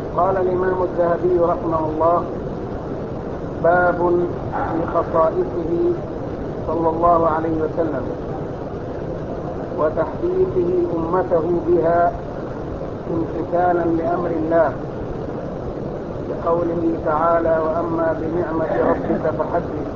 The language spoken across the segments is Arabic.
قال الإمام الذهبي رحمه الله: باب في خصائصه صلى الله عليه وسلم وتحديثه أمته بها امتثالا لأمر الله، بقوله تعالى: وأما بنعمة ربك فحدث.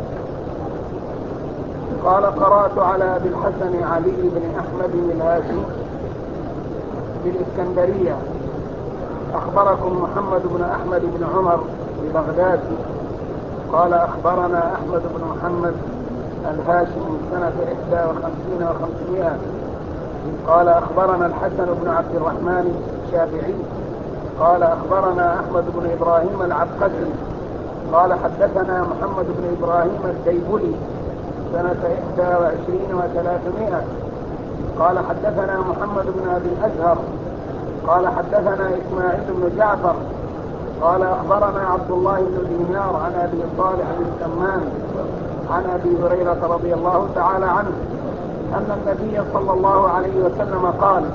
قال: قرأت على أبي الحسن علي بن أحمد الهاشمي بالإسكندرية: أخبركم محمد بن أحمد بن عمر ببغداد قال: أخبرنا أحمد بن محمد الهاشمي سنة 51 و500 قال: أخبرنا الحسن بن عبد الرحمن الشافعي قال: أخبرنا أحمد بن إبراهيم العبقسي قال: حدثنا محمد بن إبراهيم الديبلي سنة 21 و300 قال: حدثنا محمد بن أبي الأزهر قال: حدثنا إسماعيل بن جعفر قال: أخبرنا عبد الله بن دينار عن أبي صالح السمان عن أبي هريرة رضي الله تعالى عنه أن النبي صلى الله عليه وسلم قال: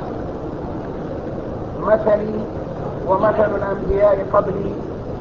مثلي ومثل الأنبياء قبلي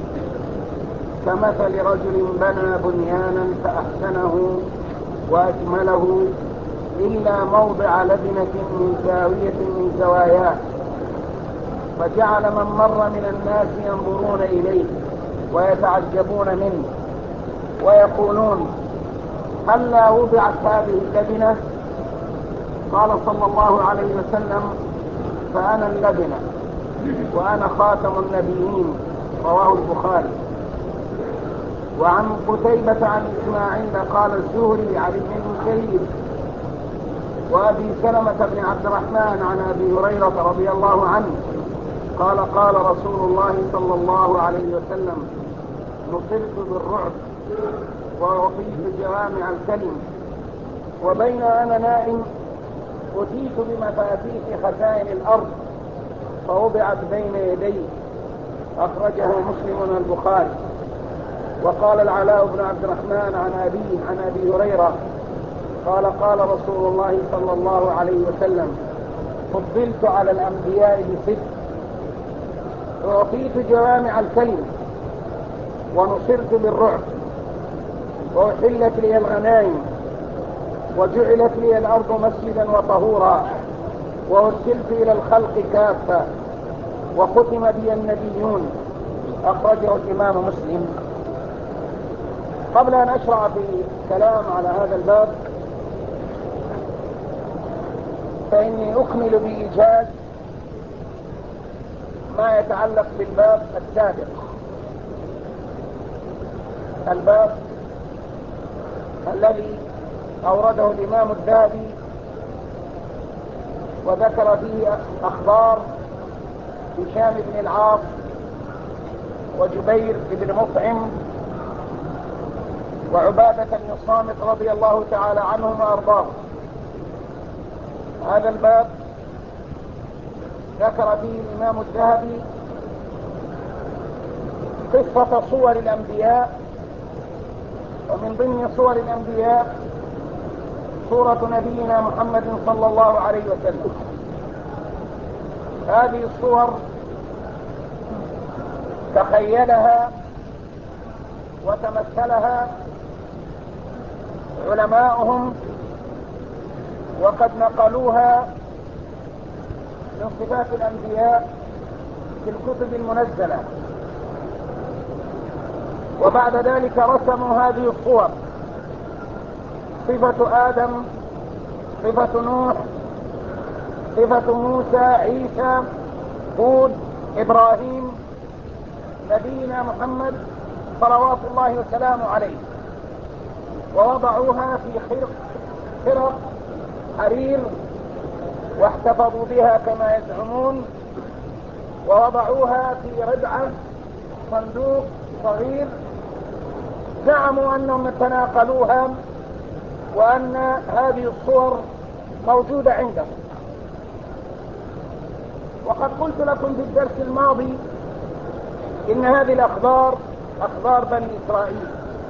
كمثل رجل بنى بنيانا فأحسنه وأكمله إلا موضع لبنة من زاوية من زواياه، فجعل من مر من الناس ينظرون إليه ويتعجبون منه ويقولون: هلا وضعت هذه اللبنة؟ قال صلى الله عليه وسلم: فأنا اللبنة وأنا خاتم النبيين. رواه البخاري. وعن قتيبة عن إسماعيل قال الزهري عن ابن المسيب وأبي سلمة بن عبد الرحمن عن أبي هريرة رضي الله عنه قال: قال رسول الله صلى الله عليه وسلم: نصرت بالرعب وأعطيت جوامع الكلم، وبين أنا نائم أتيت بمفاتيح خزائن الأرض فوضعت بين يدي. أخرجه مسلم البخاري. وقال العلاء بن عبد الرحمن عن أبيه عن أبي هريرة قال: قال رسول الله صلى الله عليه وسلم: فضلت على الأنبياء ب6: أعطيت جوامع الكلم، ونصرت بالرعب، وأحلت لي الغنائم، وجعلت لي الأرض مسجدا وطهورا، وأرسلت إلى الخلق كافة، وختم بي النبيون. أخرجه الإمام مسلم. قبل أن أشرع في الكلام على هذا الباب فإني أكمل بإيجاز ما يتعلق بالباب السابق. الباب الذي أورده الإمام الذهبي وذكر فيه أخبار هشام بن العاص وجبير بن مطعم وعبادة بن الصامت رضي الله تعالى عنهم وأرضاهم. هذا الباب ذكر فيه الإمام الذهبي قصة صور الأنبياء، ومن ضمن صور الأنبياء صورة نبينا محمد صلى الله عليه وسلم. هذه الصور تخيلها وتمثلها علماؤهم، وقد نقلوها من صفات الأنبياء في الكتب المنزلة، وبعد ذلك رسموا هذه الصور: صفة آدم، صفة نوح، صفة موسى، عيسى، هود، إبراهيم، نبينا محمد صلوات الله وسلامه عليه، ووضعوها في خرق حرير واحتفظوا بها كما يزعمون، ووضعوها في ربعة صندوق صغير. زعموا أنهم تناقلوها وأن هذه الصور موجودة عندهم. وقد قلت لكم في الدرس الماضي إن هذه الأخبار أخبار بني إسرائيل،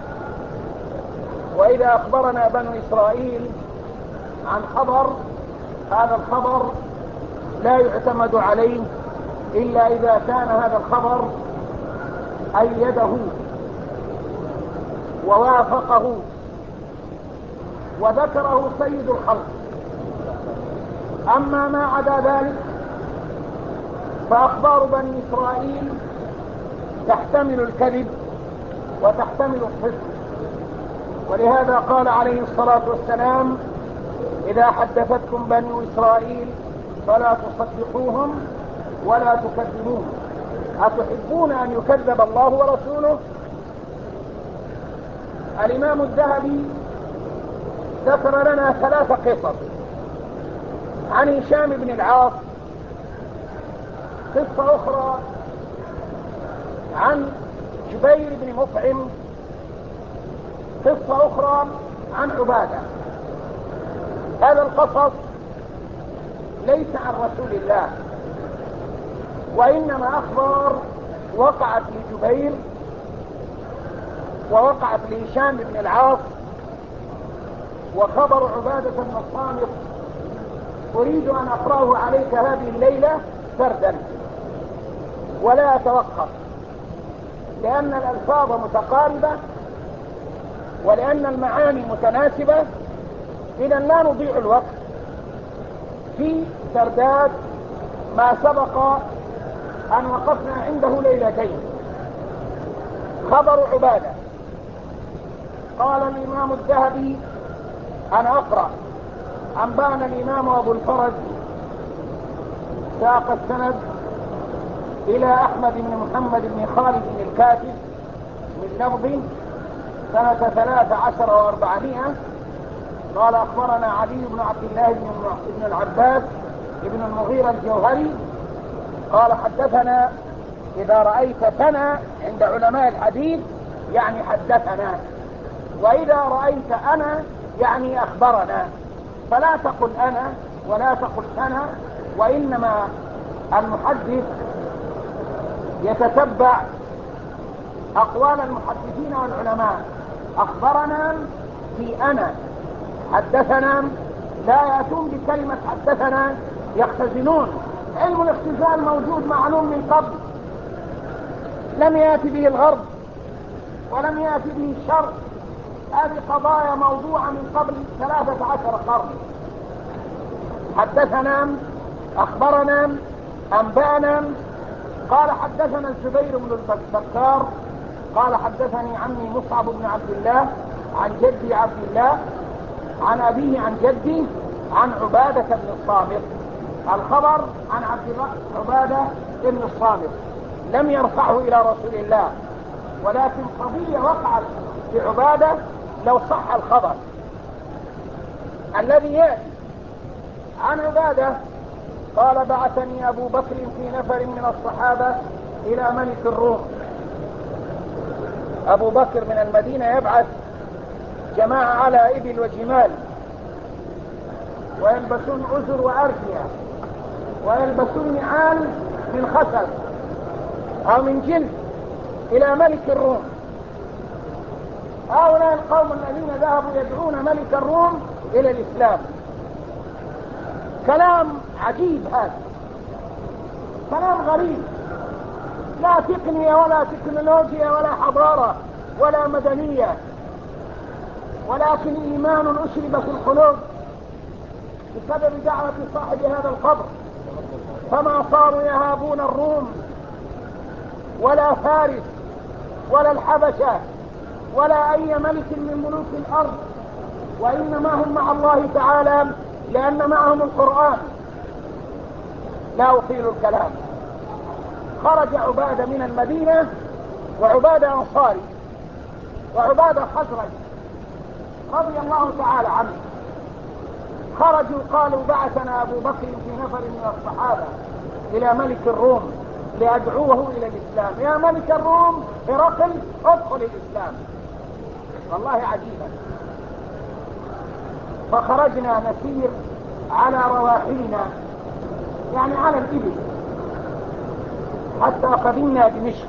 وإذا أخبرنا بنو إسرائيل عن خبر، هذا الخبر لا يعتمد عليه إلا إذا كان هذا الخبر أيده ووافقه وذكره سيد الخلق. أما ما عدا ذلك فأخبار بني إسرائيل تحتمل الكذب وتحتمل الصدق، ولهذا قال عليه الصلاة والسلام: إذا حدثتكم بني إسرائيل فلا تصدقوهم ولا تكذبوهم، أتحبون أن يكذب الله ورسوله؟ الإمام الذهبي ذكر لنا 3 قصص عن هشام بن العاص، قصة أخرى عن جبير بن مطعم، قصة أخرى عن عبادة. هذا القصص ليس عن رسول الله، وإنما أخبار وقعت لجبير ووقعت لهشام بن العاص. وخبر عبادة بن الصامت أريد أن أقرأه عليك هذه الليلة سردا ولا أتوقف، لأن الألفاظ متقاربة ولأن المعاني متناسبة، إذا لا نضيع الوقت في سرداد ما سبق أن وقفنا عنده ليلتين. خبر عبادة. قال الإمام الذهبي: أنا أقرأ: أنبأنا الإمام أبو الفرج ساق السند إلى أحمد بن محمد بن خالد الكاتب من لفظ سنة 13 و400. قال: أخبرنا علي بن عبد الله بن العباس بن المغيرة الجوهري قال: حدثنا. إذا رأيت ثنا عند علماء الحديث يعني حدثنا، وإذا رأيت أنا يعني أخبرنا، فلا تقل أنا ولا تقل ثنا، وإنما المحدث يتتبع أقوال المحدثين والعلماء. أخبرنا في أنا، حدثنا لا يأتون بكلمة حدثنا، يختزنون. علم الاختزال موجود معلوم من قبل، لم يأتي به الغرب ولم يأتي به الشرق. هذه قضايا موضوعة من قبل 13 قرن. حدثنا، أخبرنا، أنبأنا. قال: حدثنا الزبير بن البكار قال: حدثني عمي مصعب بن عبد الله عن جدي عبد الله عن أبيه عن جدي عن عبادة بن الصامت. الخبر عن عبادة بن الصامت، لم يرفعه إلى رسول الله، ولكن قضية وقعت بعبادة لو صح الخبر الذي يأتي عن عبادة. قال: بعثني أبو بكر في نفر من الصحابة إلى ملك الروم. أبو بكر من المدينة يبعث جماعة على إبل وجمال، ويلبسون عذر وأردية، ويلبسون نعال من خشب أو من جلد إلى ملك الروم. هؤلاء القوم الذين ذهبوا يدعون ملك الروم إلى الإسلام. كلام عجيب، هذا كلام غريب، لا تقنية ولا تكنولوجيا ولا حضارة ولا مدنية، ولكن إيمان أشرب في القلوب بسبب دعوة صاحب هذا القبر. فما صاروا يهابون الروم ولا فارس ولا الحبشة ولا أي ملك من ملوك الأرض، وإنما هم مع الله تعالى لأن معهم القرآن. لا أطيل الكلام. خرج عبادة من المدينة، وعبادة أنصاري وعبادة خزرج رضي الله تعالى عنه. خرجوا قالوا: بعثنا أبو بكر في نفر من الصحابة إلى ملك الروم لأدعوه إلى الإسلام. يا ملك الروم هرقل، ادخل الإسلام. والله عجيبا. فخرجنا نسير على رواحلنا، يعني على الإبل، حتى قدمنا دمشق،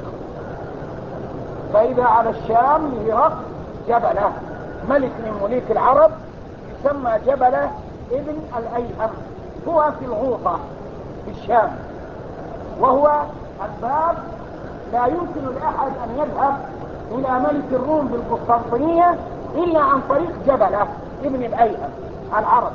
فإذا على الشام لهرقل جبلة، ملك من ملوك العرب يسمى جبلة ابن الأيهم، هو في الغوطة في الشام. وهو الباب لا يمكن لأحد أن يذهب إلى ملك الروم بالقسطنطينية إلا عن طريق جبلة ابن الأيهم العرب.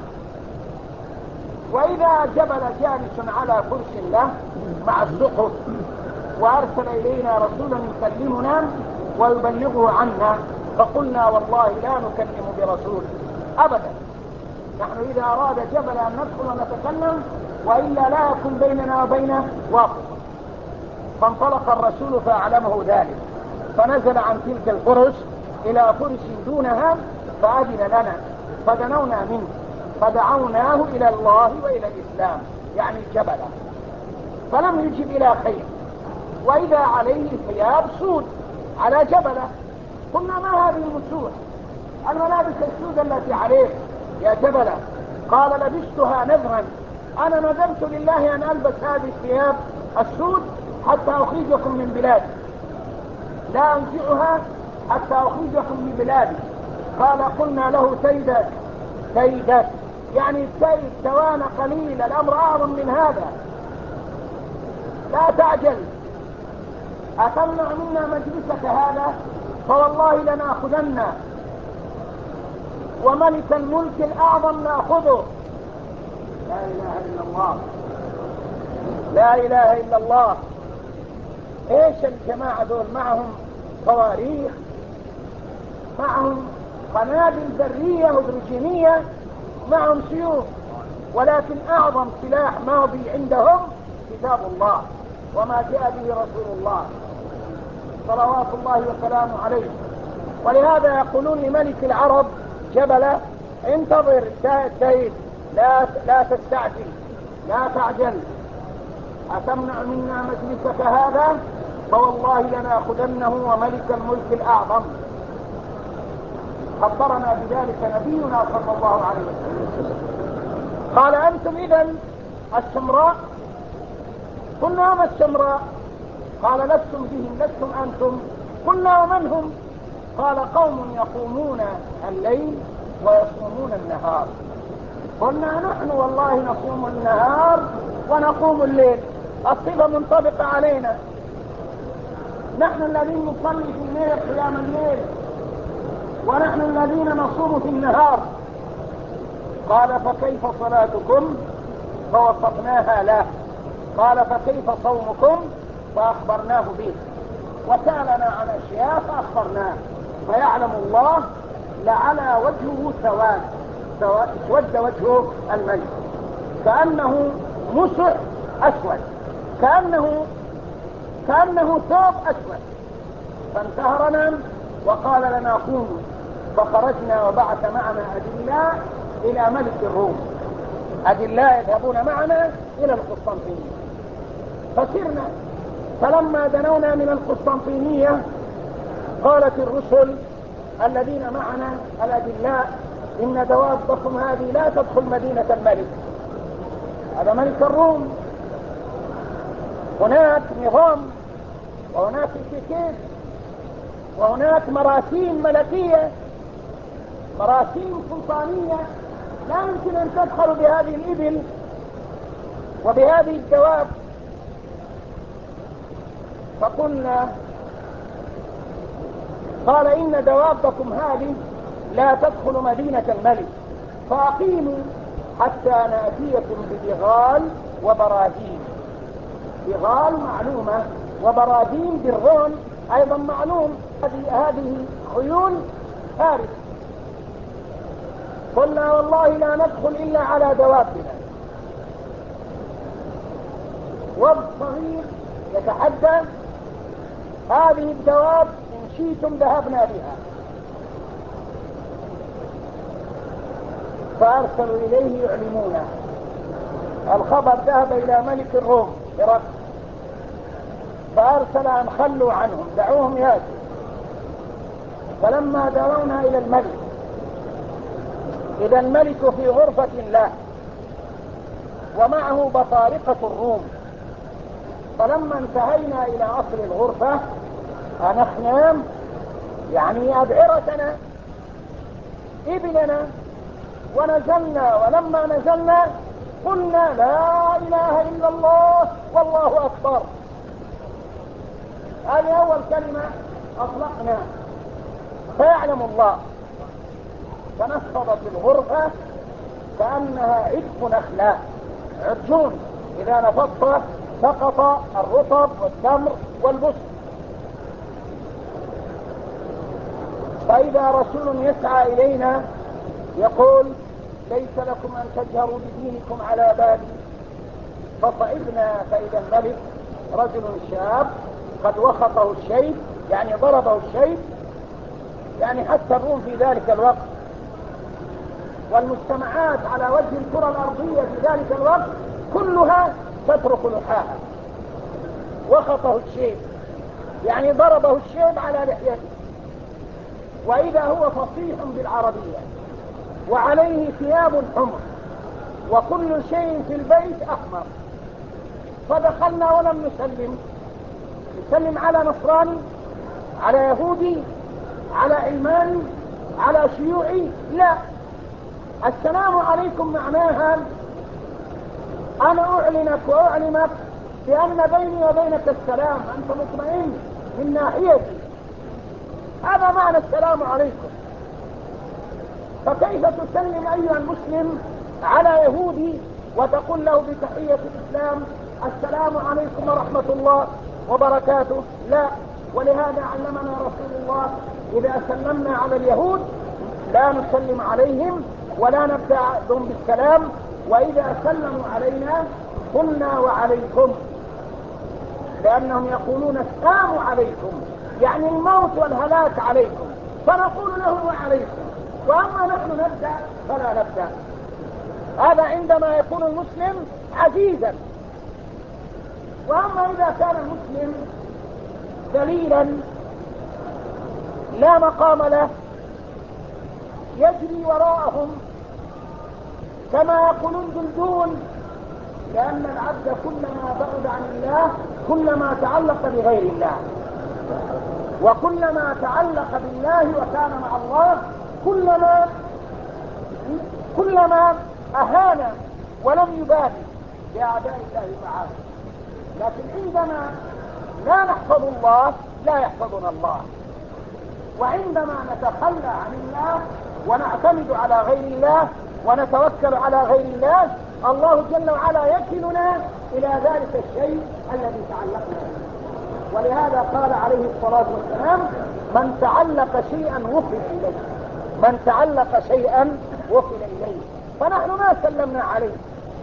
وإذا جبل جالس على كرسي له مع السقف وأرسل إلينا رسولا يكلمنا ويبلغه عنا، فقلنا والله لا نكلم برسول أبدا، نحن إذا أراد جبل أن ندخل ونتكلم وإلا لا يكون بيننا وبينه واقف. فانطلق الرسول فأعلمه ذلك، فنزل عن تلك الفرش إلى فرش دونها فأذن لنا، فدنونا منه فدعوناه إلى الله وإلى الإسلام يعني جبل، فلم يجب إلى خير. وإذا عليه ثياب سود على جبلة، قلنا ما هذه المسود الملابس السود التي عليه يا جبلة؟ قال لبستها نذرا، أنا نذرت لله أن ألبس هذه الثياب السود حتى أخرجكم من بلادي، لا أنزعها حتى أخرجكم من بلادي. قال قلنا له سيدك سيدك، يعني السيد توانى قليل، الأمر أعظم من هذا، لا تعجل، أتمنع منا مجلسك هذا فوالله لنأخذن، وملك الملك الأعظم نأخذه. لا إله إلا الله، لا إله إلا الله. إيش الجماعة دول؟ معهم صواريخ، معهم قنابل ذرية هيدروجينية، معهم سيوف، ولكن أعظم سلاح ماضي عندهم كتاب الله وما جاء به رسول الله صلوات الله وسلامه عليه. ولهذا يقولون لملك العرب جبلة انتظر سيد، لا تستعجل، لا تعجل، أتمنع منا مجلسك هذا فوالله لنأخذنه وملك الملك الأعظم. خبرنا بذلك نبينا صلى الله عليه وسلم. قال أنتم إذن السمراء؟ قلنا ما السمراء؟ قال لستم بهم، لستم أنتم. قلنا ومن هم؟ قال قوم يقومون الليل ويصومون النهار. قلنا نحن والله نصوم النهار ونقوم الليل، الصفة منطبقة علينا، نحن الذين نصلي في الليل قيام الليل ونحن الذين نصوم في النهار. قال فكيف صلاتكم؟ فوصفناها له. قال فكيف صومكم؟ فأخبرناه به، وسألنا عن أشياء فأخبرناه. فيعلم الله لعلى وجهه اسود وجهه الملك كأنه مسح أسود، كأنه ثوب أسود. فانتهرنا وقال لنا قوموا، فخرجنا وبعث معنا أدلاء إلى ملك الروم، أدلاء يذهبون معنا إلى القسطنطينية. فسرنا، فلما دنونا من القسطنطينية قالت الرسل الذين معنا الأدلاء إن دوابكم هذه لا تدخل مدينة الملك، هذا ملك الروم، هناك نظام وهناك اتيكيت وهناك مراسيم ملكية، مراسيم سلطانية، لا يمكن أن تدخلوا بهذه الإبل وبهذه الدواب. فقلنا قال إن دوابكم هذه لا تدخل مدينة الملك، فأقيموا حتى نأتيكم ببغال وبراجين. بغال معلومة، وبراجين بالرون أيضا معلوم، هذه خيول فارس. قلنا والله لا ندخل إلا على دوابنا. وفد صغير يتحدى هذه الدواب إن شئتم ذهبنا بها. فأرسلوا إليه يعلمونه الخبر، ذهب إلى ملك الروم هرقل، فأرسل أن خلوا عنهم، دعوهم ياتوا. فلما دعونا إلى الملك إذا الملك في غرفة له ومعه بطارقة الروم. فلما انتهينا إلى أصل الغرفة أنخنام يعني أبعرتنا إبلنا ونزلنا، ولما نزلنا قلنا لا إله إلا الله والله أكبر. هذه أول كلمة أطلقنا، فيعلم الله، فنفضت الغرفة كأنها عدق نخلاء، عرجون إذا نفضت سقط الرطب والتمر والبسل. فإذا رسول يسعى إلينا يقول ليس لكم أن تجهروا بدينكم على بابي، فصعدنا فإذا الملك رجل شاب قد وخطه الشيب، يعني ضربه الشيب، يعني حتى الروم في ذلك الوقت والمجتمعات على وجه الكرة الأرضية في ذلك الوقت كلها تترك لحاها. وخطه الشيب يعني ضربه الشيب على لحيته، وإذا هو فصيح بالعربية وعليه ثياب حمر وكل شيء في البيت أحمر. فدخلنا ولم نسلم على نصراني، على يهودي، على علماني، على شيوعي، لا. السلام عليكم معناها أنا أعلنك وأعلمك بأن بيني وبينك السلام، أنت مطمئن من ناحيتي، هذا معنى السلام عليكم. فكيف تسلم أيها المسلم على يهودي وتقول له بتحية الإسلام السلام عليكم ورحمة الله وبركاته؟ لا. ولهذا علمنا رسول الله إذا سلمنا على اليهود لا نسلم عليهم ولا نبدأ لهم بالسلام، وإذا سلموا علينا قلنا وعليكم، لأنهم يقولون السلام عليكم يعني الموت والهلاك عليكم، فنقول لهم وعليكم. وأما نحن نبدأ فلا نبدأ. هذا عندما يكون المسلم عزيزا. وأما إذا كان المسلم ذليلا لا مقام له يجري وراءهم كما يقولون دندون، لأن العبد كلما بعد عن الله كلما تعلق بغير الله، وكلما تعلق بالله وكان مع الله كلما أهان ولم يبالي بأعداء الله تعالى. لكن عندما لا نحفظ الله لا يحفظنا الله، وعندما نتخلى عن الله ونعتمد على غير الله ونتوكل على غير الله، الله جل وعلا يكلنا إلى ذلك الشيء الذي تعلقنا به. ولهذا قال عليه الصلاة والسلام من تعلق شيئا وكل إليه، من تعلق شيئا وكل إليه. فنحن ما سلمنا عليه.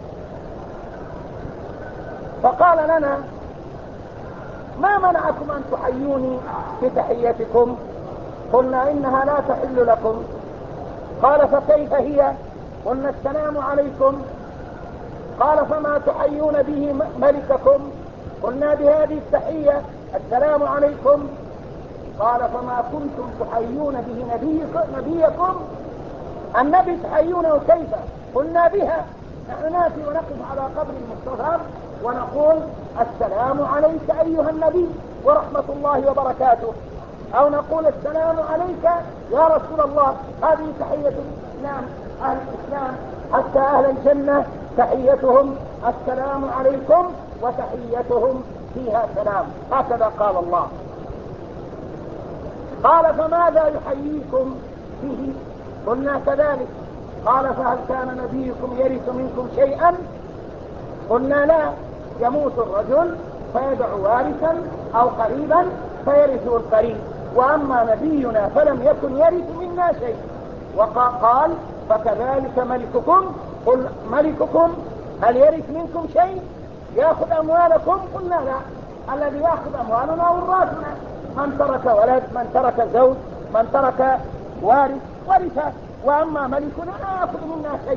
فقال لنا ما منعكم أن تحيوني بتحيتكم؟ قلنا إنها لا تحل لكم. قال فكيف هي؟ قلنا السلام عليكم. قال فما تحيون به ملككم؟ قلنا بهذه التحية السلام عليكم. قال فما كنتم تحيون به نبيكم؟ النبي تحيونه كيف؟ قلنا بها. نحن نأتي ونقف على قبر المصطفى ونقول السلام عليك أيها النبي ورحمة الله وبركاته، أو نقول السلام عليك يا رسول الله. هذه تحية الإسلام، أهل الإسلام حتى أهل الجنة تحيتهم السلام عليكم وتحيتهم فيها سلام، هكذا قال الله. قال فماذا يحييكم به؟ قلنا كذلك. قال فهل كان نبيكم يرث منكم شيئا؟ قلنا لا، يموت الرجل فيدع وارثا أو قريبا فيرثه القريب، وأما نبينا فلم يكن يرث منا شيء. وقال فكذلك ملككم. قل ملككم هل يرث منكم شيء؟ يأخذ أموالكم؟ قلنا لا، الذي يأخذ أموالنا ورثنا، من ترك ولد، من ترك زوج، من ترك وارث ورثه، وأما ملكنا لا يأخذ منا شيء.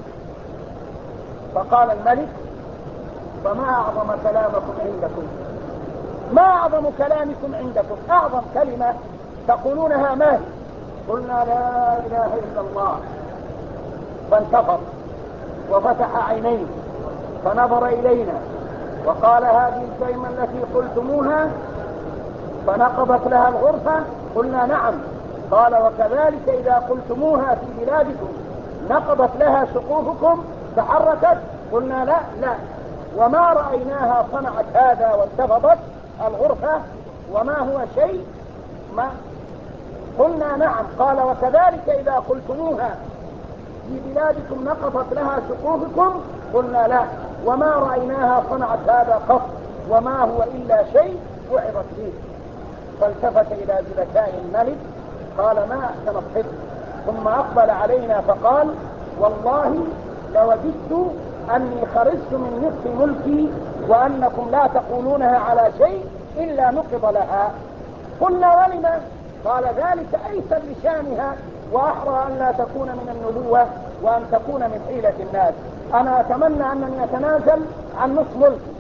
فقال الملك فما أعظم كلامكم عندكم، ما أعظم كلامكم عندكم، أعظم كلمة تقولونها ما هي؟ قلنا لا إله إلا الله. فانتفض وفتح عينيه فنظر إلينا وقال هذه الكلمة التي قلتموها فنقضت لها الغرفة؟ قلنا نعم. قال وكذلك إذا قلتموها في بلادكم نقضت لها سقوفكم، تحركت؟ قلنا لا لا، وما رأيناها صنعت هذا وانتفضت الغرفة وما هو شيء ما. قلنا نعم. قال وكذلك إذا قلتموها في بلادكم نقصت لها سقوفكم. قلنا لا، وما رأيناها صنعت هذا قط، وما هو إلا شيء وعظت به. فالتفت إلى جلساء الملك قال ما أحسن الصدق، ثم أقبل علينا فقال والله لوددت أني خرجت من نصف ملكي وأنكم لا تقولونها على شيء إلا نقض لها. قلنا ولما؟ قال ذلك أيسر لشانها وأحرى أن لا تكون من النبوة وأن تكون من حيلة الناس. أنا أتمنى أنني أتنازل عن نصف ملكي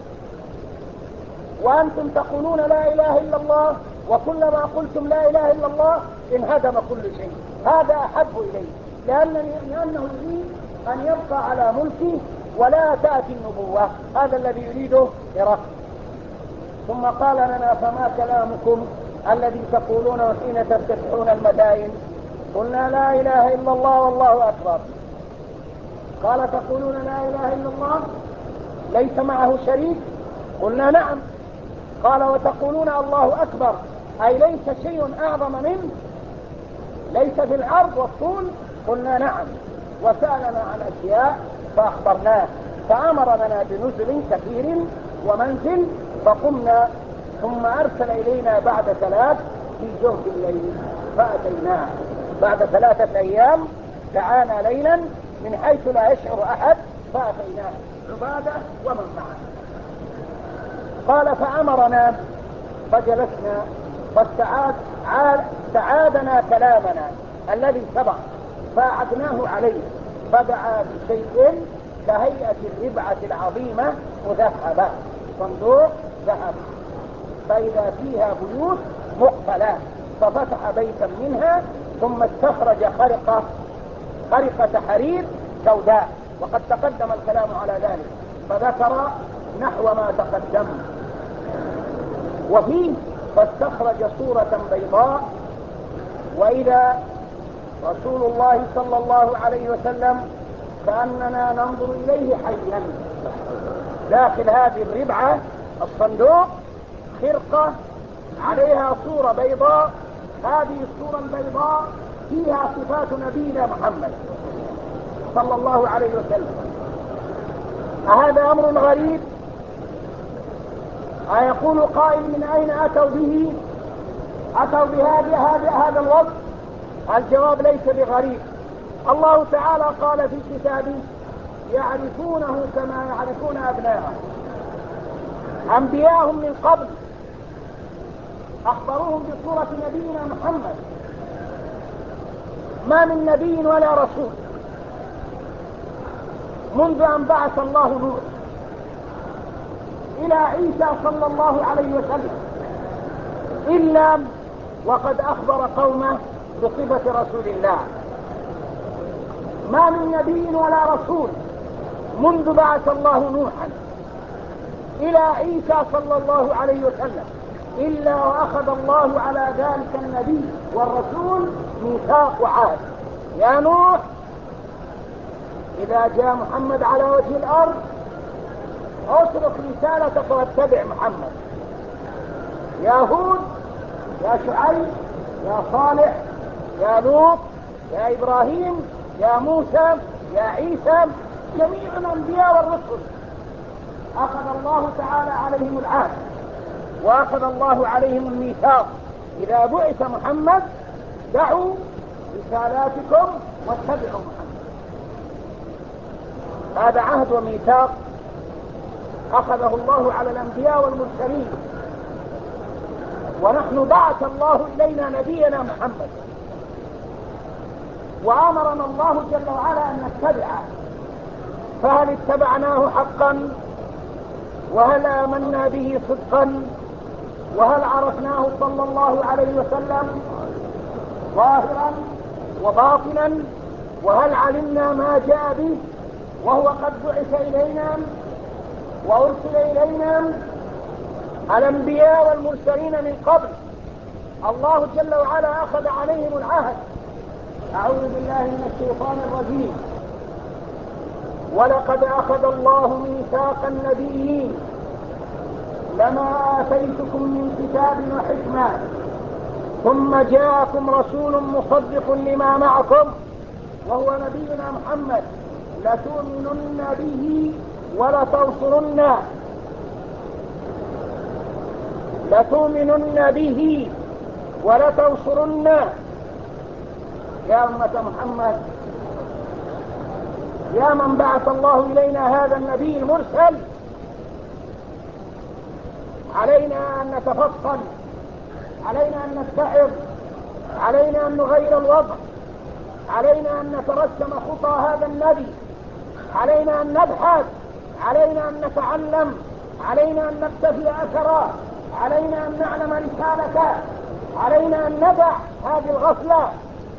وأنتم تقولون لا إله إلا الله، وكلما قلتم لا إله إلا الله انهدم كل شيء. هذا أحب إلي لأنه يريد أن يبقى على ملكه ولا تأتي النبوة. هذا الذي يريده هرقل. ثم قال لنا فما كلامكم الذي تقولون حين تفتتحون المدائن؟ قلنا لا إله إلا الله والله أكبر. قال تقولون لا إله إلا الله ليس معه شريك؟ قلنا نعم. قال وتقولون الله أكبر أي ليس شيء أعظم منه، ليس في العرض والطول؟ قلنا نعم. وسألنا عن أشياء فأخبرناه، فأمر لنا بنزل كثير ومنزل فقمنا، ثم أرسل إلينا بعد 3 في جوف الليل فأتيناه. بعد 3 أيام دعانا ليلا من حيث لا يشعر أحد فأتيناه عبادة ومن معه. قال فأمرنا فجلسنا فاستعادنا كلامنا الذي سبق فأعدناه عليه، فدعا بشيء كهيئة الربعة العظيمة مذهبة، صندوق ذهب فإذا فيها بيوت مقفلة، ففتح بيتا منها ثم استخرج خرقة حرير سوداء، وقد تقدم الكلام على ذلك فذكر نحو ما تقدم. وفيه فاستخرج صورة بيضاء، وإذا رسول الله صلى الله عليه وسلم كأننا ننظر إليه حيا داخل هذه الربعة الصندوق خرقة عليها صورة بيضاء. هذه الصورة البيضاء فيها صفات نبينا محمد صلى الله عليه وسلم. أهذا أمر غريب؟ أيقول قائل من أين أتوا به؟ أتوا بهذا الوصف؟ الجواب ليس بغريب. الله تعالى قال في كتابه يعرفونه كما يعرفون أبناءهم. أنبياءهم من قبل أخبروهم بصورة نبينا محمد، ما من نبي ولا رسول منذ أن بعث الله نوح إلى عيسى صلى الله عليه وسلم إلا وقد أخبر قومه بصفة رسول الله. ما من نبي ولا رسول منذ بعث الله نوحا إلى عيسى صلى الله عليه وسلم إلا وأخذ الله على ذلك النبي والرسول ميثاق وعهد. يا نوح إذا جاء محمد على وجه الأرض اترك رسالتك واتبع محمد. يا هود، يا شعيب، يا صالح، يا لوط، يا إبراهيم، يا موسى، يا عيسى، جميع الأنبياء والرسل أخذ الله تعالى عليهم العهد وأخذ الله عليهم الميثاق. إذا بعث محمد دعوا رسالاتكم واتبعوا محمد. هذا عهد وميثاق أخذه الله على الأنبياء والمرسلين، ونحن بعث الله إلينا نبينا محمد وأمرنا الله جل وعلا أن نتبعه، فهل اتبعناه حقا؟ وهل آمنا به صدقا؟ وهل عرفناه صلى الله عليه وسلم ظاهرا وباطنا؟ وهل علمنا ما جاء به وهو قد بعث إلينا وأرسل إلينا؟ الأنبياء والمرسلين من قبل الله جل وعلا أخذ عليهم العهد. أعوذ بالله من الشيطان الرجيم. ولقد أخذ الله ميثاق النبيين لما آتيتكم من كتاب وحكمة ثم جاءكم رسول مصدق لما معكم وهو نبينا محمد لتؤمنن به ولتنصرن يا أمة محمد، يا من بعث الله إلينا هذا النبي المرسل، علينا أن نتفصل، علينا أن نتعظ، علينا أن نغير الوضع، علينا أن نترسم خطى هذا النبي، علينا أن نبحث، علينا أن نتعلم، علينا أن نقتفي أثره، علينا أن نعلم رسالته، علينا أن ندع هذه الغفلة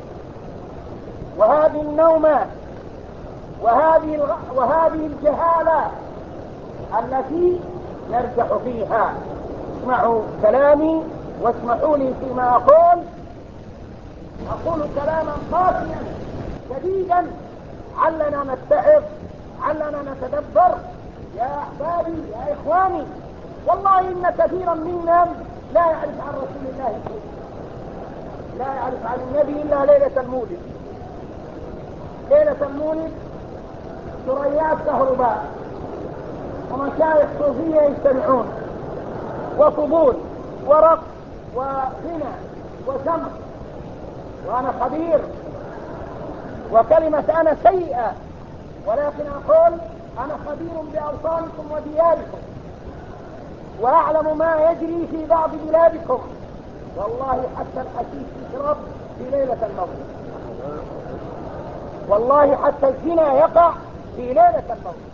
وهذه النومة وهذه الجهالة التي نرجح فيها. اسمعوا كلامي واسمحوا لي فيما أقول كلاما قاسيا شديدا، علنا نتعظ، علنا نتدبر. يا أحبابي، يا إخواني، والله إن كثيرا منا لا يعرف عن رسول الله شيء، لا يعرف عن النبي إلا ليلة المولد. ليلة المولد ثريات كهرباء ومشايخ صوفية يجتمعون، وفضول ورقص وغنى وسمع، وأنا خبير، وكلمة أنا سيئة، ولكن أقول أنا خبير بأوطانكم ودياركم، وأعلم ما يجري في بعض بلادكم. والله حتى الحشيش يشرب في ليلة المولد، والله حتى الزنا يقع في ليلة المولد،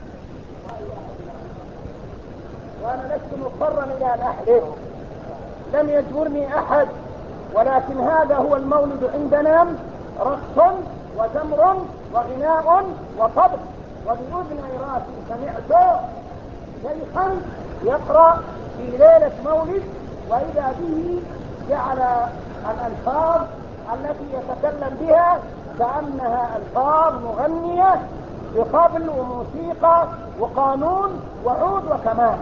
وأنا لست مضطرا إلى أن أحلف، لم يجبرني أحد، ولكن هذا هو المولد عندنا، رقص وزمر وغناء وطبل. وبأذني راسي سمعت شيخا يقرأ في ليلة مولد، وإذا به جعل الألفاظ التي يتكلم بها كأنها ألفاظ مغنية بطبل وموسيقى وقانون وعود وكمان.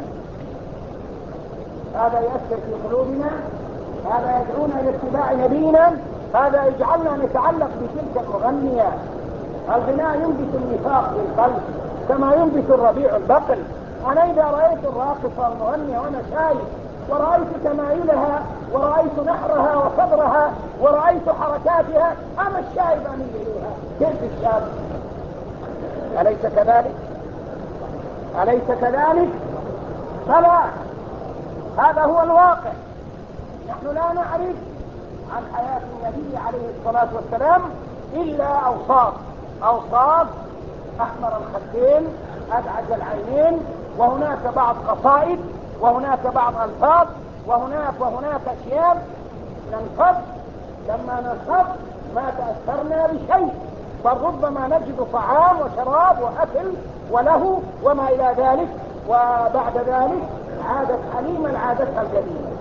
هذا يأثر في قلوبنا، هذا يدعونا إلى اتباع نبينا، هذا يجعلنا نتعلق بتلك المغنية. الغناء ينبت النفاق في القلب كما ينبت الربيع البقل. أنا إذا رأيت الراقصة المغنية وأنا شايف، ورأيت تمايلها، ورأيت نحرها وصبرها، ورأيت حركاتها، أنا الشايب أميل إليها. كيف الشاب؟ أليس كذلك؟ أليس كذلك؟ فلا، هذا هو الواقع. نحن لا نعرف عن حياة النبي عليه الصلاة والسلام إلا أوصاف أحمر الخدين، أدعج العينين، وهناك بعض قصائد، وهناك بعض ألفاظ، وهناك أشياء ننخب. لما ننخب ما تأثرنا بشيء، بل ربما نجد طعام وشراب وأكل وله وما إلى ذلك. وبعد ذلك عادت حليمة لعادتها القديمة،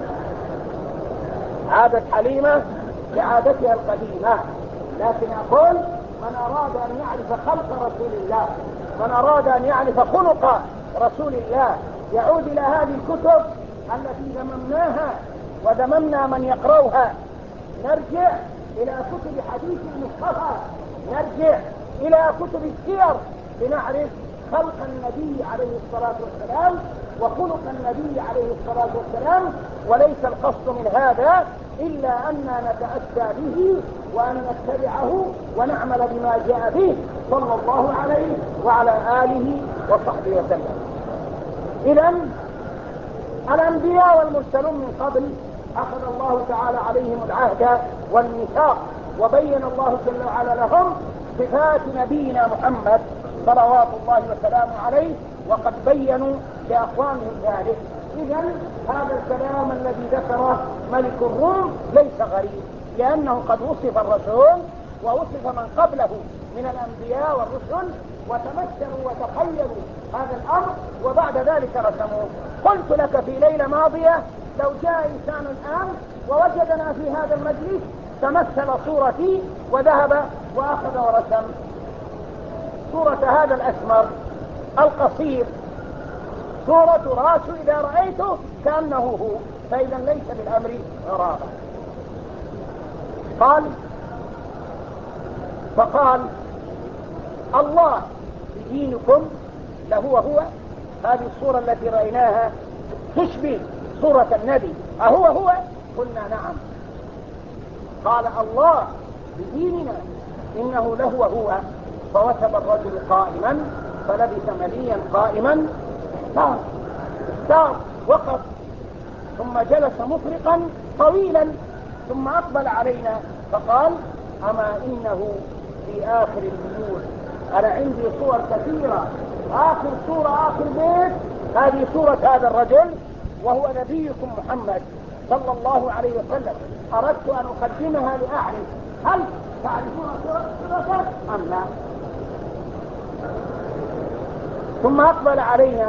عادت حليمة لعادتها القديمة. لكن أقول من أراد أن يعرف خلق رسول الله، من أراد أن يعرف خلق رسول الله، يعود إلى هذه الكتب التي ذممناها وذممنا من يقرأها. نرجع إلى كتب حديث المصطفى، نرجع إلى كتب السير لنعرف خلق النبي عليه الصلاة والسلام وخلق النبي عليه الصلاة والسلام. وليس القصد من هذا إلا أننا نتأسى به وأن نتبعه ونعمل بما جاء به صلى الله عليه وعلى آله وصحبه وسلم. إذن الأنبياء والمرسلون من قبل أخذ الله تعالى عليهم العهد والميثاق، وبين الله جل وعلا لهم صفات نبينا محمد صلوات الله وسلامه عليه، وقد بينوا لأقوامهم ذلك. إذن هذا الكلام الذي ذكره ملك الروم ليس غريب، لأنه قد وصف الرسول ووصف من قبله من الأنبياء والرسل، وتمثلوا وتخيلوا هذا الأمر وبعد ذلك رسموه. قلت لك في ليلة ماضية لو جاء إنسان الآن ووجدنا في هذا المجلس تمثل صورتي وذهب وأخذ ورسم، صورة هذا الأسمر القصير صورة راسه إذا رأيته كأنه هو، فإذا ليس بالأمر غرابة. فقال الله بدينكم لهو هو، هذه الصورة التي رأيناها تشبه صورة النبي، أهو هو؟ قلنا نعم. قال الله بديننا إنه لهو هو. فوثب الرجل قائما فلبث مليا قائما، احتار وقف، ثم جلس مفرقا طويلا، ثم أقبل علينا فقال أما إنه في آخر البيوت، أنا عندي صور كثيرة، آخر صورة آخر بيت هذه صورة هذا الرجل وهو نبيكم محمد صلى الله عليه وسلم، أردت أن أقدمها لأعرف هل تعرفون صورته أم لا. ثم أقبل علينا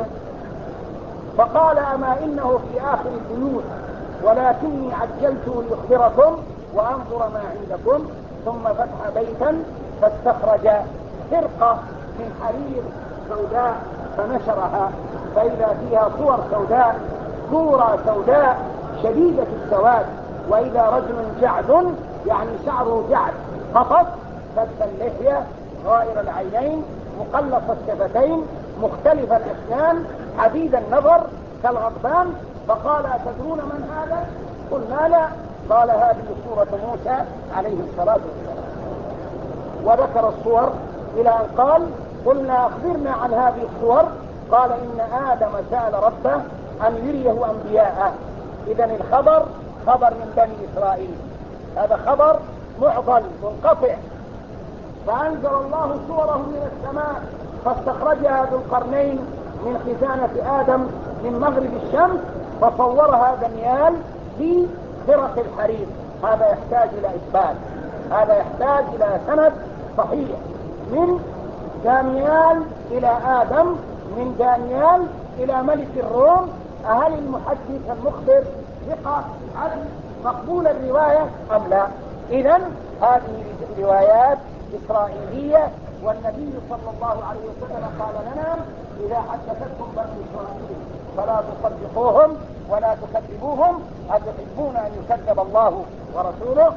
فقال أما إنه في آخر البيوت ولكني عجلت لأخبركم وأنظر ما عندكم. ثم فتح بيتا فاستخرج فرقة من حرير سوداء فنشرها، فإذا فيها صور سوداء، صورة سوداء شديدة السواد، وإذا رجل جعد يعني شعره جعد قطط، سد اللحية، غائر العينين، مقلص الشفتين، مختلف الأسنان، حديد النظر كالغضبان. فقال أتدرون من هذا؟ قلنا لا. قال هذه صورة موسى عليه الصلاة والسلام. وذكر الصور إلى أن قال قلنا أخبرنا عن هذه الصور. قال إن آدم سأل ربه أن يريه أنبياءه. إذن الخبر خبر من بني إسرائيل، هذا خبر معضل منقطع، فأنزل الله صورهم من السماء فاستخرجها ذو القرنين من خزانة آدم من مغرب الشمس فصورها دانيال بفرق الحرير. هذا يحتاج إلى إثبات، هذا يحتاج إلى سند صحيح من دانيال إلى آدم، من دانيال إلى ملك الروم. هل المحدث المخبر ثقة عدل مقبول الرواية أم لا؟ إذن هذه روايات إسرائيلية، والنبي صلى الله عليه وسلم قال لنا إذا حدثتكم بني إسرائيل فلا تصدقوهم ولا تكذبوهم، أتحبون أن يكذب الله ورسوله؟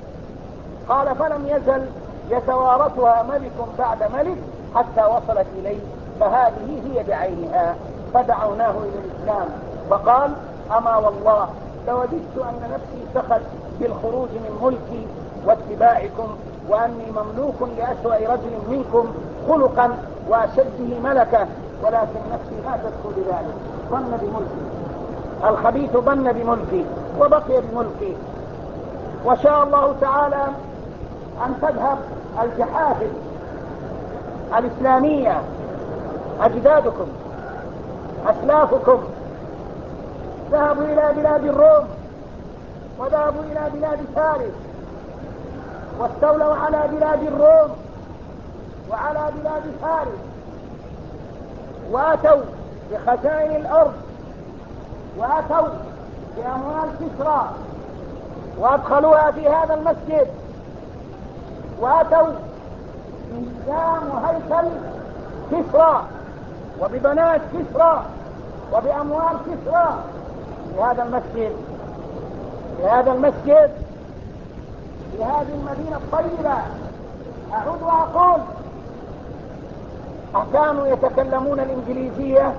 قال فلم يزل يتوارثها ملك بعد ملك حتى وصلت إليه، فهذه هي بعينها. فدعوناه إلى الإسلام فقال أما والله لوددت أن نفسي سخت بالخروج من ملكي واتباعكم، وأني مملوك لأسوأ رجل منكم خلقا وأشده ملكة، ولكن نفسي لا تدخل بذلك. ظن بملكي الخبيث، ظن بملكي وبقي بملكي. وشاء الله تعالى أن تذهب الجحافل الإسلامية، أجدادكم أسلافكم ذهبوا إلى بلاد الروم وذهبوا إلى بلاد فارس واستولوا على بلاد الروم وعلى بلاد فارس، وأتوا بخزائن الأرض وأتوا بأموال كسرى وأدخلوها في هذا المسجد، وأتوا بنظام وهيكل كسرى وببنات كسرى وبأموال كسرى في هذا المسجد، في هذا المسجد، في هذه المدينة الطيبة. أعود وأقول أكانوا يتكلمون الإنجليزية؟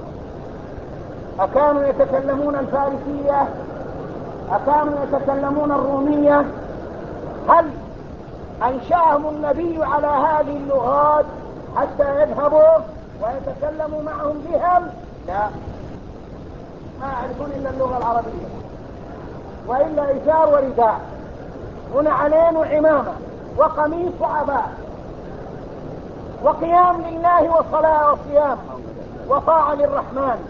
أكانوا يتكلمون الفارسية؟ أكانوا يتكلمون الرومية؟ هل أنشأهم النبي على هذه اللغات حتى يذهبوا ويتكلموا معهم بهم؟ لا، ما يعرفون إلا اللغة العربية، وإلا إزار ورداء ونعلين وعمامة وقميص وعباء وقيام لله وصلاة وصيام وطاعة للرحمن.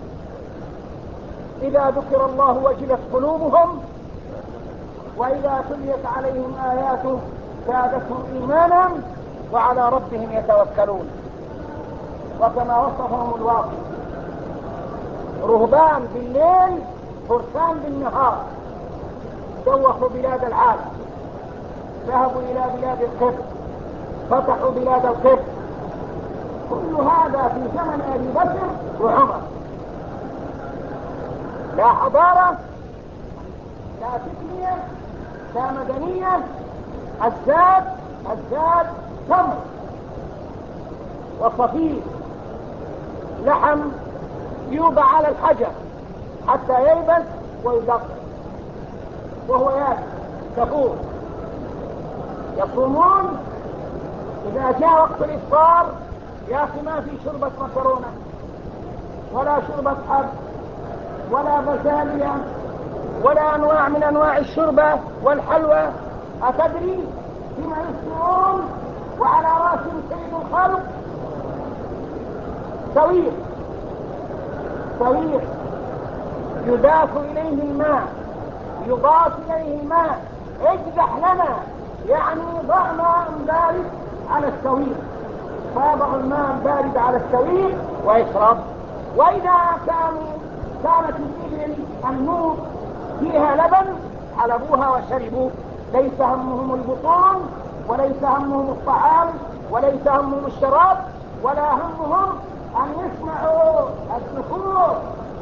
إذا ذكر الله وجلت قلوبهم وإذا تليت عليهم آياته زادتهم إيمانا وعلى ربهم يتوكلون. وكما وصفهم الواقع رهبان بالليل فرسان بالنهار، دوخوا بلاد العالم، ذهبوا إلى بلاد القبط، فتحوا بلاد القبط، كل هذا في زمن أبي بكر وعمر. لا حضارة، لا تقنية، لا مدنية. الزاد تمر وصفير، لحم يوضع على الحجر حتى ييبس ويدق وهو يابس كفور. يصومون إذا جاء وقت الإفطار يا أخي ما في شربة مكرونة ولا شربة حب ولا بزالية ولا أنواع من أنواع الشربة والحلوى. أتدري بما يفطرون وعلى رأسهم سيد الخلق؟ سوير يضاف إليه الماء. اجدح لنا، يعني ضع ماء بارد على السوير، فيضع الماء البارد على السوير ويشرب. وإذا كانت الإبل النور فيها لبن حلبوها وشربوا. ليس همهم البطون وليس همهم الطعام وليس همهم الشراب ولا همهم أن يسمعوا الصفور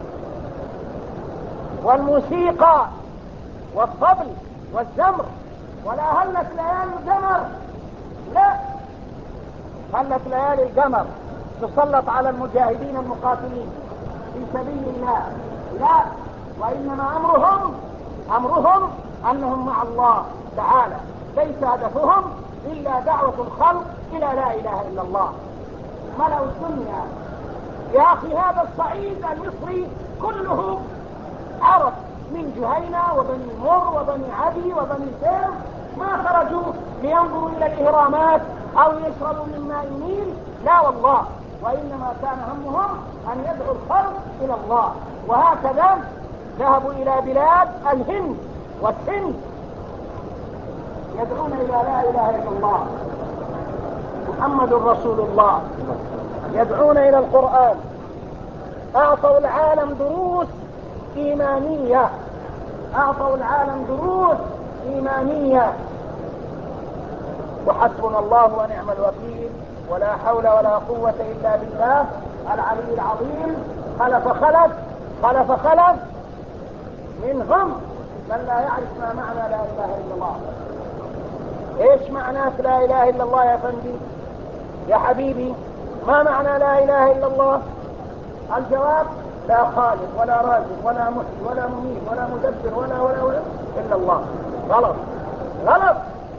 والموسيقى والطبل والزمر. ولا هلت ليالي القمر، لا، هلت ليالي القمر تسلط على المجاهدين المقاتلين في سبيل الله، لا، وإنما أمرهم أنهم مع الله تعالى. ليس هدفهم إلا دعوة الخلق إلى لا إله إلا الله. ملأوا الدنيا يا أخي. هذا الصعيد المصري كله عرب، من جهينة وبني مر وبني عدي وبني سير، ما خرجوا لينظروا إلى الإهرامات أو يشربوا من ماء النيل، لا والله، وإنما كان همهم أن يدعوا الخلق إلى الله. وهكذا ذهبوا إلى بلاد الهند والسند يدعون إلى لا إله إلا الله محمد رسول الله، يدعون إلى القرآن. أعطوا العالم دروس إيمانية. وحسبنا الله ونعم الوكيل، ولا حول ولا قوة إلا بالله العلي العظيم. خلف منهم من لا يعرف ما معنى لا إله إلا الله. ايش معنى لا إله إلا الله يا فندي يا حبيبي؟ ما معنى لا إله إلا الله؟ الجواب: لا خالق ولا رازق ولا محيي ولا مميت ولا مدبر ولا إلا الله. غلط.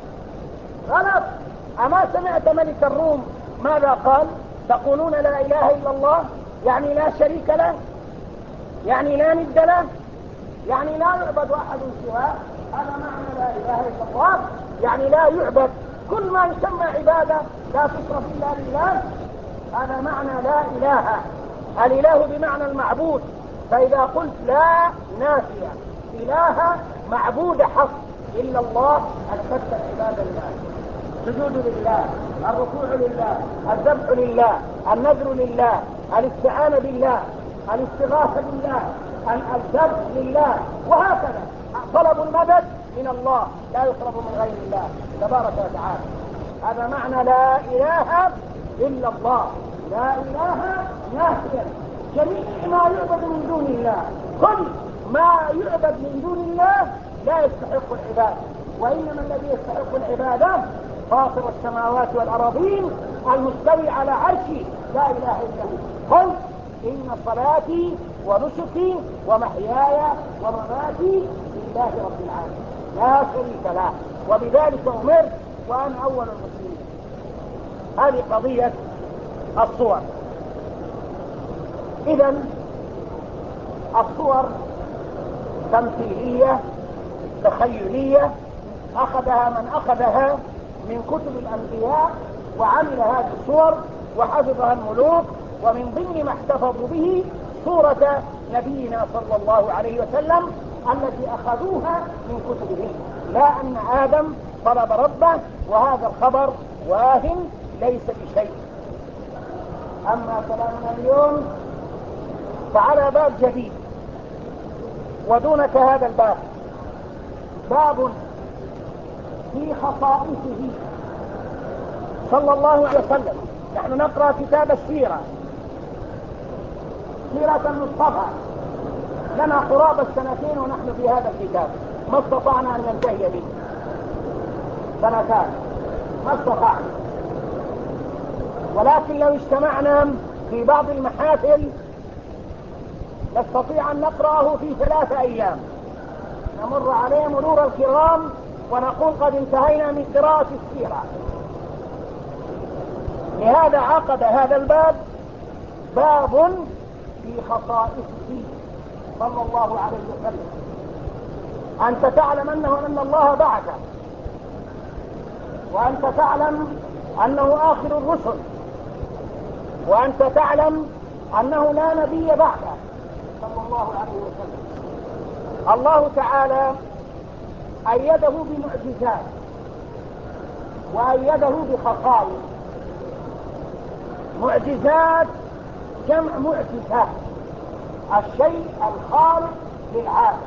أما سمعت ملك الروم ماذا قال؟ تقولون لا إله إلا الله، يعني لا شريك له، يعني لا ند له، يعني لا يعبد أحد سواه. هذا معنى لا إله إلا الله، يعني لا يعبد. كل ما يسمى عبادة لا تصرف إلا لله. هذا معنى لا إله. الإله بمعنى المعبود، فإذا قلت لا نافية إله معبود حق إلا الله، أثبت العبادة لله. السجود لله، الركوع لله، الذبح لله، النذر لله، الاستعانة بالله، الاستغاثة بالله، الذبح لله، وهكذا. طلب المدد من الله لا يطلب من غير الله تبارك وتعالى. هذا معنى لا إله إلا الله. لا إله نافيا جميع ما يعبد من دون الله. كل ما يعبد من دون الله لا يستحق العبادة، وإنما الذي يستحق العبادة فاطر السماوات والأراضين المستوي على عرشه، لا إله إلا هو. قل إن صلاتي ونسكي ومحياي ومماتي لله رب العالمين لا شريك له، وبذلك أمرت وأنا أول المسلمين. هذه قضية الصور. إذن الصور تمثيلية تخيلية أخذها من أخذها من كتب الأنبياء وعمل هذه الصور وحفظها الملوك، ومن ضمن ما احتفظوا به صورة نبينا صلى الله عليه وسلم التي أخذوها من كتبهم، لا أن آدم طلب ربه، وهذا الخبر واهم ليس بشيء. أما كلامنا اليوم فعلى باب جديد، ودونك هذا الباب باب في خصائصه صلى الله عليه وسلم نحن نقرأ كتاب السيرة، سيرة المصطفى، لنا قرابة سنتين ونحن في هذا الكتاب، ما استطعنا أن ننتهي منه، سنتان ما استطعنا. ولكن لو اجتمعنا في بعض المحافل نستطيع أن نقرأه في 3 أيام، نمر عليه مرور الكرام ونقول قد انتهينا من قراءة السيرة. لهذا عقد هذا الباب باب في خصائصه صلى الله عليه وسلم. أنت تعلم أن الله بعثه، وأنت تعلم أنه آخر الرسل، وأنت تعلم أنه لا نبي بعده صلى الله عليه وسلم. الله تعالى أيده بمعجزات وأيده بخصائص. معجزات جمع معجزات، الشيء الخارق للعادة.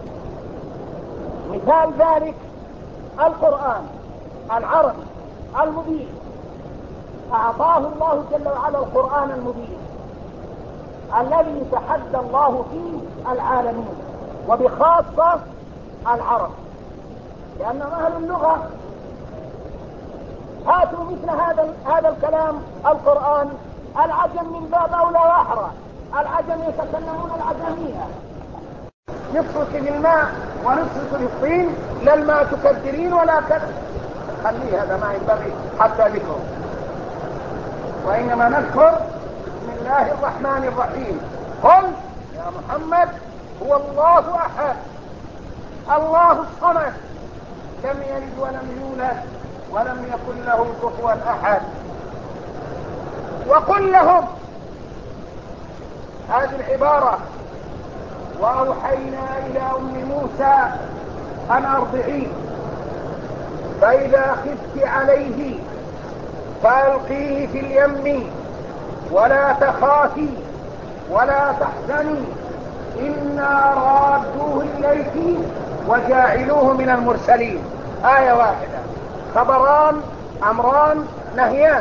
مثال ذلك القرآن العربي المبين، أعطاه الله جل وعلا القرآن المبين الذي يتحدى الله فيه العالمين، وبخاصة العرب، لأنهم أهل اللغة. هاتوا مثل هذا الكلام القرآن العجم من باب أولى وأحرى. العجم يتكلمون العجمية، نصفك بالماء ونصفك بالطين، لا الماء تكدرين ولا كذا. خليه هذا ما ينبغي حتى ذكره، وإنما نذكر بسم الله الرحمن الرحيم. قل يا محمد هو الله أحد الله الصمد لم يلد ولم يولد ولم يكن له كفوا أحد. وقل لهم هذه العبارة: وأوحينا إلى أم موسى أن أرضعيه، فإذا خفت عليه فألقيه في اليم ولا تخافي ولا تحزني إنا رادوه إليك وجاعلوه من المرسلين. آية واحدة، خبران أمران نهيان.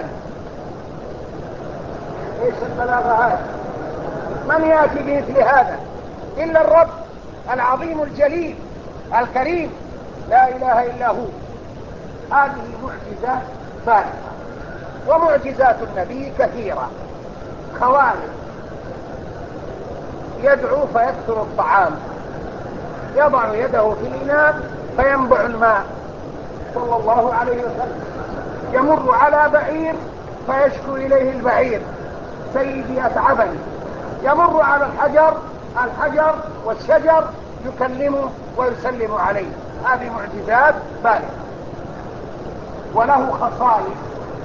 ايش البلاغة هذا؟ من يأتي بمثل هذا إلا الرب العظيم الجليل الكريم لا إله إلا هو. هذه معجزة بالغة. ومعجزات النبي كثيرة، خوارق، يدعو فيكثر الطعام، يضع يده في الإناء فينبع الماء صلى الله عليه وسلم، يمر على بعير فيشكو إليه البعير سيدي أتعبني، يمر على الحجر والشجر يكلمه ويسلم عليه. هذه معجزات بالغة. وله خصائص،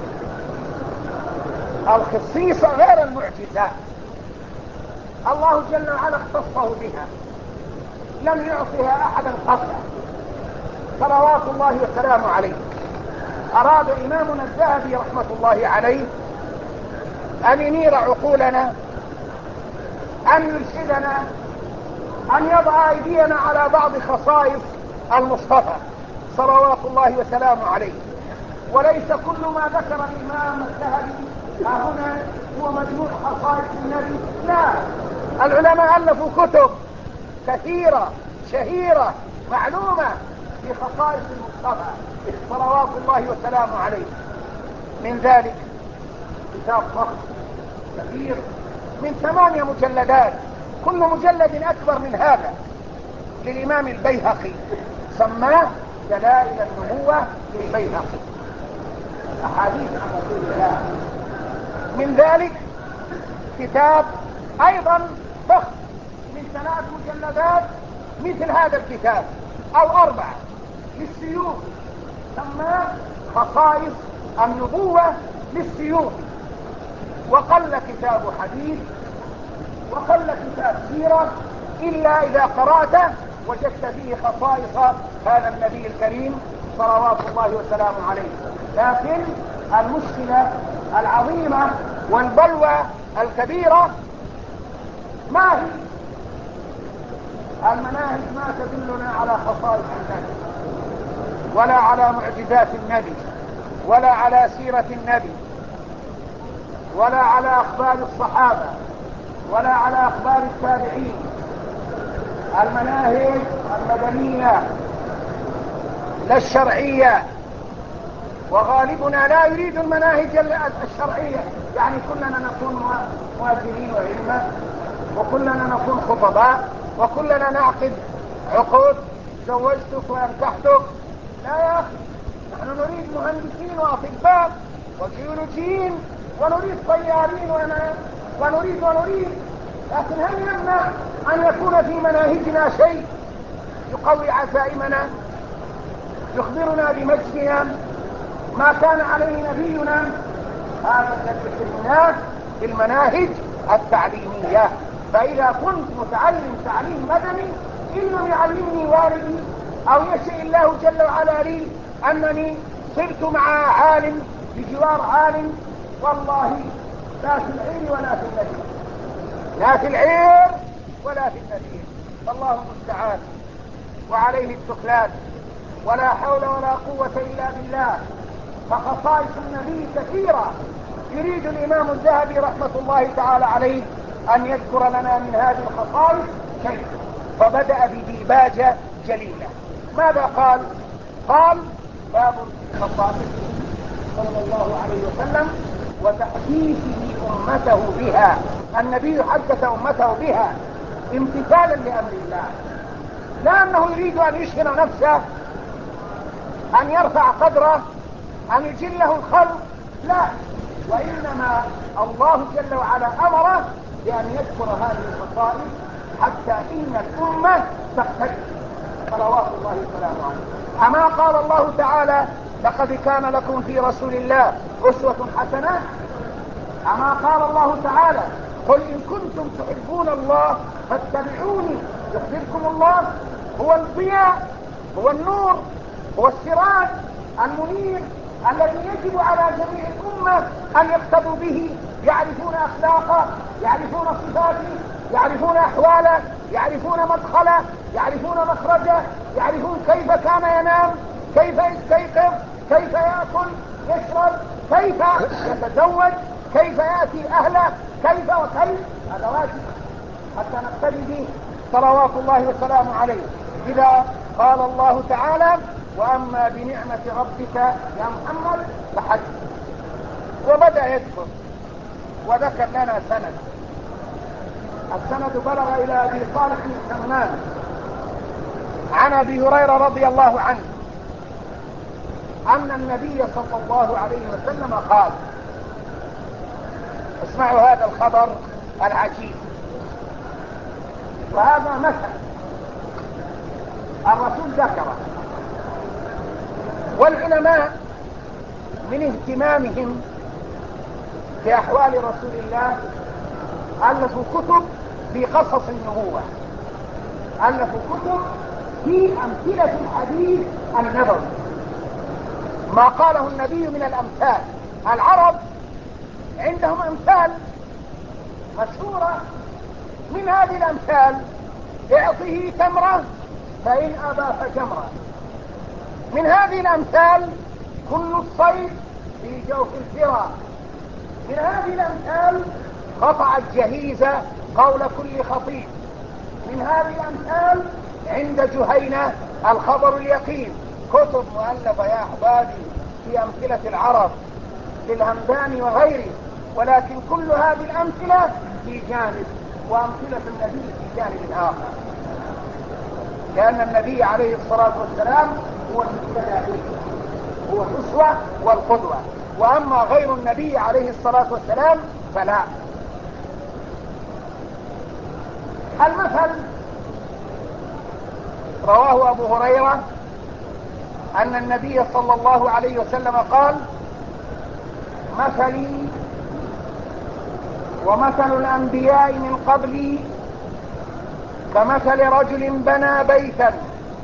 الخصيصة غير المعجزات، الله جل وعلا اختصه بها، لم يعطها أحدا قبله صلوات الله وسلامه عليه. أراد إمامنا الذهبي رحمة الله عليه أن ينير عقولنا، أن يرشدنا، أن يضع أيدينا على بعض خصائص المصطفى صلوات الله وسلامه عليه. وليس كل ما ذكر الإمام الذهبي هنا هو مجموع خصائص النبي، لا، العلماء ألفوا كتب كثيرة شهيرة معلومة في خصائص المصطفى صلوات الله وسلامه عليه. من ذلك كتاب ضخم كبير من 8 مجلدات، كل مجلد أكبر من هذا، للإمام البيهقي، سماه دلائل النبوة للبيهقي، أحاديث عن رسول الله. من ذلك كتاب أيضا ضخم من 3 مجلدات مثل هذا الكتاب أو 4 للسيوف، سماه خصائص النبوة للسيوف. وقل كتاب حديث وقل كتاب سيرة إلا إذا قرأته وجدت فيه خصائص هذا النبي الكريم صلوات الله وسلامه عليه. لكن المشكلة العظيمة والبلوى الكبيرة ما هي؟ المناهج ما تدلنا على خصائص النبي، ولا على معجزات النبي، ولا على سيرة النبي. ولا على أخبار الصحابة ولا على أخبار التابعين. المناهج المدنية لا الشرعية، وغالبنا لا يريد المناهج الشرعية، يعني كلنا نكون مؤذنين وعلما، وكلنا نكون خطباء، وكلنا نعقد عقود زوجتك وانكحتك. لا يا أخي، نحن نريد مهندسين وأطباء وجيولوجيين، ونريد طيارين ونريد لكن هل يمنع أن يكون في مناهجنا شيء يقوي عزائمنا، يخبرنا بمجدنا ما كان عليه نبينا؟ هذا الذي الناس في المناهج التعليمية. فإذا كنت متعلم تعليم مدني، إن لم يعلمني والدي أو يشاء الله جل وعلا لي أنني صرت مع عالم بجوار عالم، والله لا في العير ولا في النذير، لا في العير ولا في النذير. فالله المستعان وعليه التكلان، ولا حول ولا قوة إلا بالله. فخصائص النبي كثيرة، يريد الإمام الذهبي رحمة الله تعالى عليه أن يذكر لنا من هذه الخصائص شيء، فبدأ بديباجة جليلة. ماذا قال؟ قال: باب خصائصه صلى الله عليه وسلم وتحديثه أمته بها. النبي حدث أمته بها امتثالا لأمر الله، لا أنه يريد أن يشهر نفسه، أن يرفع قدره، أن يجله الخلق، لا، وإنما الله جل وعلا أمره بأن يذكر هذه الخصائص حتى إن الأمة تقتدي صلوات الله وسلامه عليه. أما قال الله تعالى: لقد كان لكم في رسول الله أسوة حسنة؟ أما قال الله تعالى: قل إن كنتم تحبون الله فاتبعوني يحببكم الله؟ هو الضياء، هو النور، هو السراج المنير الذي يجب على جميع الأمة أن يقتدوا به، يعرفون أخلاقه، يعرفون صفاته، يعرفون أحواله، يعرفون مدخله، يعرفون مخرجه، يعرفون كيف كان ينام، كيف يستيقظ، كيف يأكل يشرب، كيف يتزوج، كيف يأتي أهله، كيف وكيف. هذا واجب حتى نقتدي به صلوات الله وسلامه عليه. إذا قال الله تعالى: وأما بنعمة ربك يا محمد فحدث. وبدأ يذكر وذكر لنا سند. السند بلغ إلى أبي صالح السمان عن أبي هريرة رضي الله عنه أن النبي صلى الله عليه وسلم قال. اسمعوا هذا الخبر العجيب، وهذا مثل الرسول ذكره، والعلماء من اهتمامهم بأحوال رسول الله ألفوا كتب في قصص النبوة، ألفوا كتب في أمثلة الحديث النبوي، ما قاله النبي من الأمثال. العرب عندهم أمثال مشهورة، من هذه الأمثال: اعطه تمرة فإن أبى فجمرة. من هذه الأمثال: كل الصيد في جوف الفرا. من هذه الأمثال: قطع الجهيز قول كل خطيب. من هذه الأمثال: عند جهينة الخبر اليقين. كتب مؤلفة يا أحبابي في أمثلة العرب للهمداني وغيره، ولكن كل هذه الأمثلة في جانب، وأمثلة النبي في جانب آخر، لأن النبي عليه الصلاة والسلام هو المقتدى به، هو الأسوة والقدوة، وأما غير النبي عليه الصلاة والسلام فلا. المثل رواه أبو هريرة أن النبي صلى الله عليه وسلم قال: مثلي ومثل الأنبياء من قبلي كمثل رجل بنى بيتا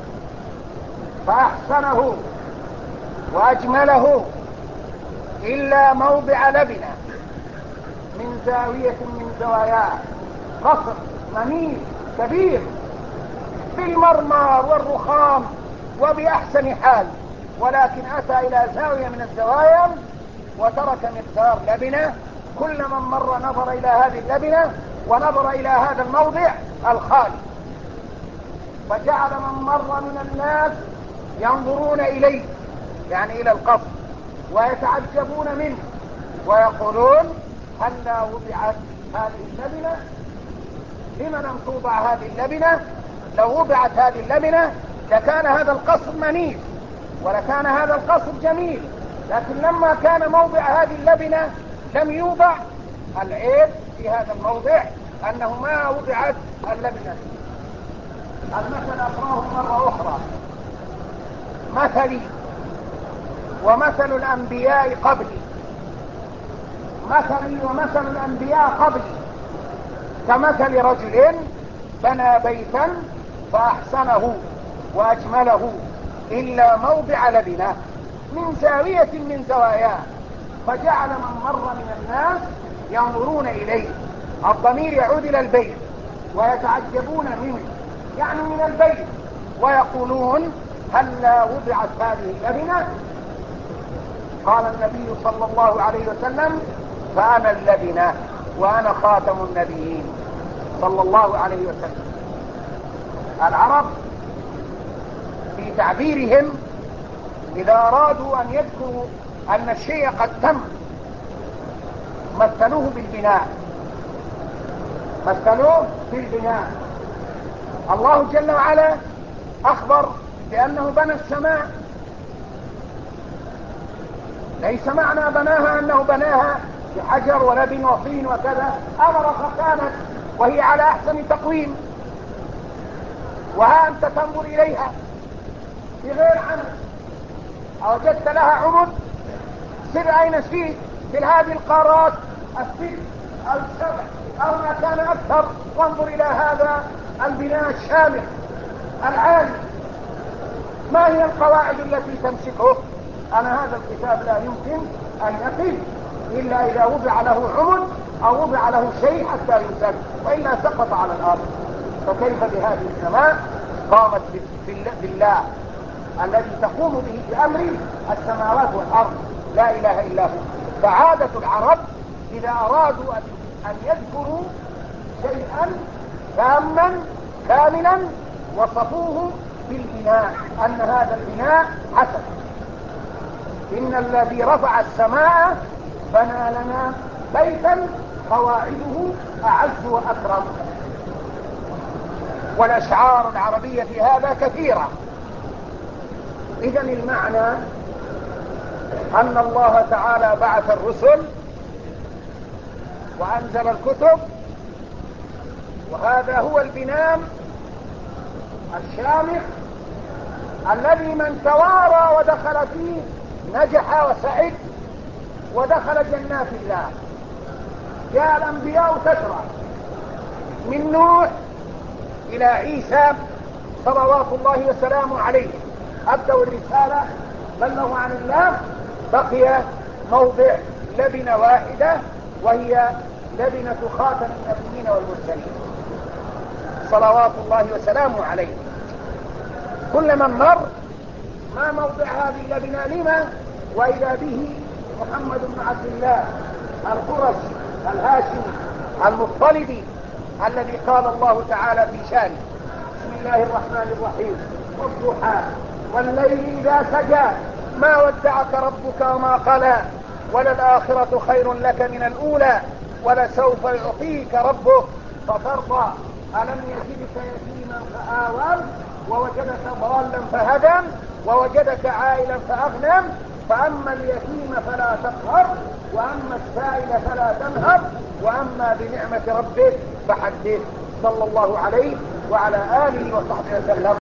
فأحسنه وأجمله إلا موضع لبنة من زاوية من زواياه. قصر منير كبير بالمرمر والرخام وبأحسن حال، ولكن أتى إلى زاوية من الزوايا وترك مقدار لبنة كل من مر نظر إلى هذه اللبنة ونظر إلى هذا الموضع الخالي، فجعل من مر من الناس ينظرون إليه، يعني إلى القبر، ويتعجبون منه ويقولون هلا وضعت هذه اللبنة؟ لمن لم توضع هذه اللبنة؟ لو وضعت هذه اللبنة لكان هذا القصر منيف ولكان هذا القصر جميل، لكن لما كان موضع هذه اللبنة لم يوضع. العيب في هذا الموضع أنه ما وضعت اللبنة. المثل أقراه مرة أخرى، مثلي ومثل الأنبياء قبلي، مثلي ومثل الأنبياء قبلي كمثل رجل بنى بيتا فأحسنه وأجمله إلا موضع لبنة من زاوية من زواياه، فجعل من مر من الناس ينظرون إليه. الضمير يعود إلى البيت ويتعجبون منه، يعني من البيت، ويقولون هلا وضعت هذه اللبنة؟ قال النبي صلى الله عليه وسلم فأنا اللبنة وأنا خاتم النبيين صلى الله عليه وسلم. العرب في تعبيرهم إذا أرادوا أن يذكروا أن الشيء قد تم مثلوه بالبناء، مثلوه بالبناء. الله جل وعلا أخبر بأنه بنى السماء، ليس معنى بناها أنه بناها بحجر ولبن وطين وكذا، أمر فكانت وهي على أحسن تقويم، وها أنت تنظر إليها بغير عمل، أوجدت لها عمد، سر أين شئت في هذه القارات الست أو السبع أو ما كان أكثر، وانظر إلى هذا البناء الشامل العالي، ما هي القواعد التي تمسكه؟ أنا هذا الكتاب لا يمكن أن يقف إلا إذا وضع له عمد أو وضع له شيء حتى يمسك، وإلا سقط على الأرض. فكيف بهذه السماء قامت بالله الذي تقوم به بأمر السماوات والأرض، لا إله إلا هو. فعادة العرب إذا أرادوا أن يذكروا شيئا تاما كاملا وصفوه بالبناء، أن هذا البناء حسن. إن الذي رفع السماء بنى لنا بيتا قواعده أعز وأكرم. والأشعار العربية في هذا كثيرة. إذن المعنى أن الله تعالى بعث الرسل وأنزل الكتب، وهذا هو البناء الشامخ الذي من توارى ودخل فيه نجح وسعد ودخل جنات الله. جاء الأنبياء تشرع من نوح إلى عيسى صلوات الله وسلامه عليه، أدوا الرسالة، بلغوا عن الله، بقي موضع لبنة واحدة وهي لبنة خاتم النبيين والمرسلين صلوات الله وسلامه عليه. كل من مر ما موضع هذه اللبنة لما؟ وإذا به محمد بن عبد الله القرشي الهاشمي المطلبي الذي قال الله تعالى في شانه بسم الله الرحمن الرحيم والضحى والليل إذا سجى ما ودعك ربك وما قلى وللآخرة خير لك من الأولى ولسوف يعطيك ربك فترضى ألم يجدك يتيما فآوى ووجدك ضالا فهدى ووجدك عائلا فأغنى فأما اليتيم فلا تقهر وأما السائل فلا تنهر وأما بنعمة ربك فحدث. صلى الله عليه وعلى آله وصحبه وسلم.